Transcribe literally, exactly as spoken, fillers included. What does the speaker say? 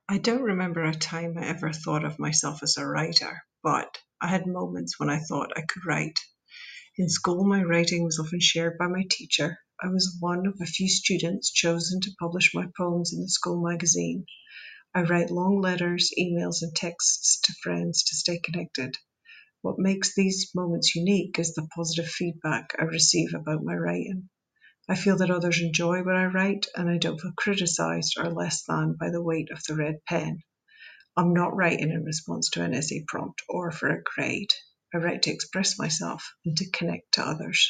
I don't remember a time I ever thought of myself as a writer, but I had moments when I thought I could write. In school, my writing was often shared by my teacher. I was one of a few students chosen to publish my poems in the school magazine. I write long letters, emails, and texts to friends to stay connected. What makes these moments unique is the positive feedback I receive about my writing. I feel that others enjoy what I write, and I don't feel criticized or less than by the weight of the red pen. I'm not writing in response to an essay prompt or for a grade. I write to express myself and to connect to others.